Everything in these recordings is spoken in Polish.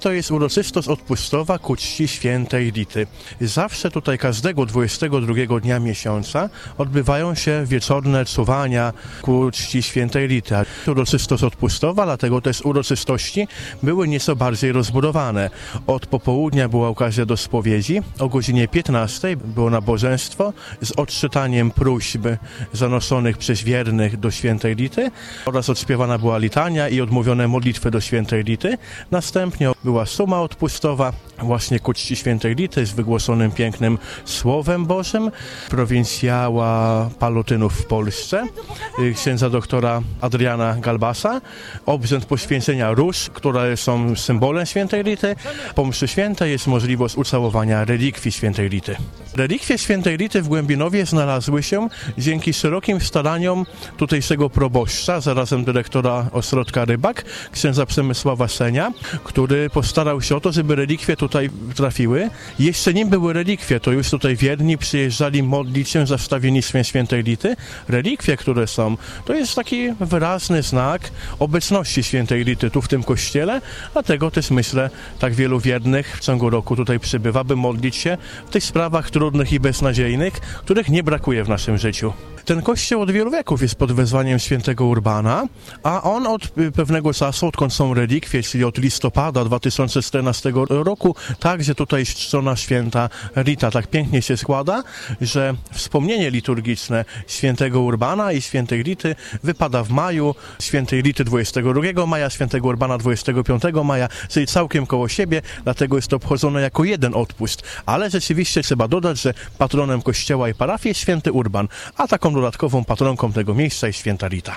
To jest uroczystość odpustowa ku czci świętej Rity. Zawsze tutaj każdego 22 dnia miesiąca odbywają się wieczorne czuwania ku czci świętej Rity. Uroczystość odpustowa, dlatego też uroczystości były nieco bardziej rozbudowane. Od popołudnia była okazja do spowiedzi, o godzinie 15 było nabożeństwo z odczytaniem próśb zanoszonych przez wiernych do świętej Rity oraz odśpiewana była litania i odmówione modlitwy do świętej Rity. Następnie była suma odpustowa właśnie ku czci świętej Rity z wygłoszonym pięknym Słowem Bożym prowincjała palutynów w Polsce, księdza doktora Adriana Galbasa, obrzęd poświęcenia róż, które są symbolem świętej Rity. Po mszy świętej jest możliwość ucałowania relikwii świętej Rity. Relikwie świętej Rity w Głębinowie znalazły się dzięki szerokim staraniom tutejszego proboszcza, zarazem dyrektora ośrodka Rybak, księdza Przemysława Senia, który postarał się o to, żeby relikwie tutaj trafiły. Jeszcze nim były relikwie, to już tutaj wierni przyjeżdżali modlić się za wstawiennictwem świętej Rity. Relikwie, które są, to jest taki wyraźny znak obecności świętej Rity tu w tym kościele, dlatego też myślę, tak wielu wiernych w ciągu roku tutaj przybywa, by modlić się w tych sprawach trudnych i beznadziejnych, których nie brakuje w naszym życiu. Ten kościół od wielu wieków jest pod wezwaniem świętego Urbana, a on od pewnego czasu, odkąd są relikwie, czyli od listopada 2014 roku, także tutaj czczona święta Rita. Tak pięknie się składa, że wspomnienie liturgiczne świętego Urbana i świętej Rity wypada w maju, świętej Rity 22 maja, świętego Urbana 25 maja, czyli całkiem koło siebie, dlatego jest to obchodzone jako jeden odpust. Ale rzeczywiście trzeba dodać, że patronem kościoła i parafii jest święty Urban, a taką dodatkową patronką tego miejsca jest święta Rita.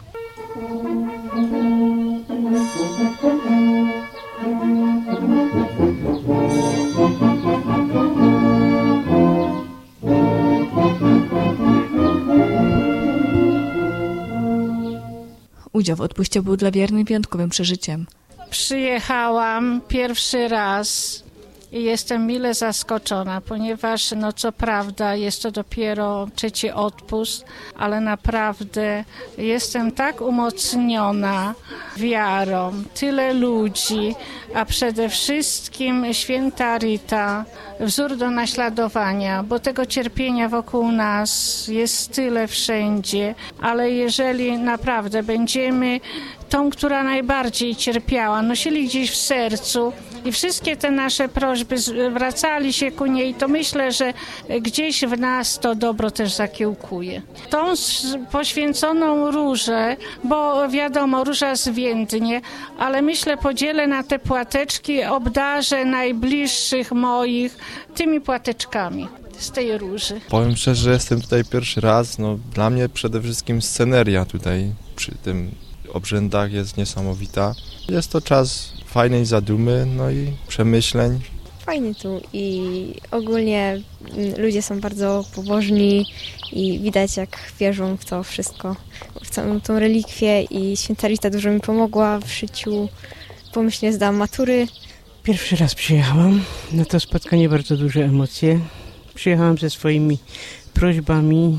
Udział w odpuście był dla wiernych wyjątkowym przeżyciem. Przyjechałam pierwszy raz i jestem mile zaskoczona, ponieważ co prawda jest to dopiero trzeci odpust, ale naprawdę jestem tak umocniona wiarą, tyle ludzi, a przede wszystkim święta Rita, wzór do naśladowania, bo tego cierpienia wokół nas jest tyle wszędzie, ale jeżeli naprawdę będziemy tą, która najbardziej cierpiała, nosili gdzieś w sercu i wszystkie te nasze prośby zwracali się ku niej, to myślę, że gdzieś w nas to dobro też zakiełkuje. Tą poświęconą różę, bo wiadomo, róża zwiędnie, ale myślę, podzielę na te płateczki, obdarzę najbliższych moich tymi płateczkami z tej róży. Powiem szczerze, że jestem tutaj pierwszy raz. Dla mnie przede wszystkim sceneria tutaj przy tym obrzędach jest niesamowita. Jest to czas fajnej zadumy, i przemyśleń. Fajnie tu i ogólnie ludzie są bardzo pobożni i widać, jak wierzą w to wszystko, w całą tą relikwię i święta Rita dużo mi pomogła w życiu. Pomyślnie zdałam matury. Pierwszy raz przyjechałam na to spotkanie, bardzo duże emocje. Przyjechałam ze swoimi prośbami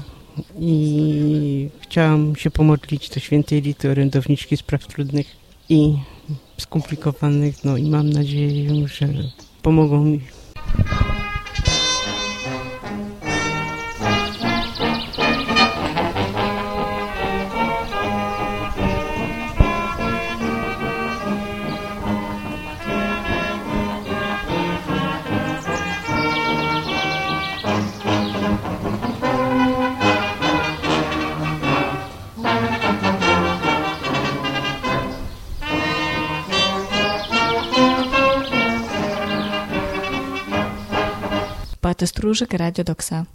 i chciałam się pomodlić do świętej Rity, orędowniczki spraw trudnych i skomplikowanych, i mam nadzieję, że pomogą mi. Beata Stróżyk, Radio Doksa.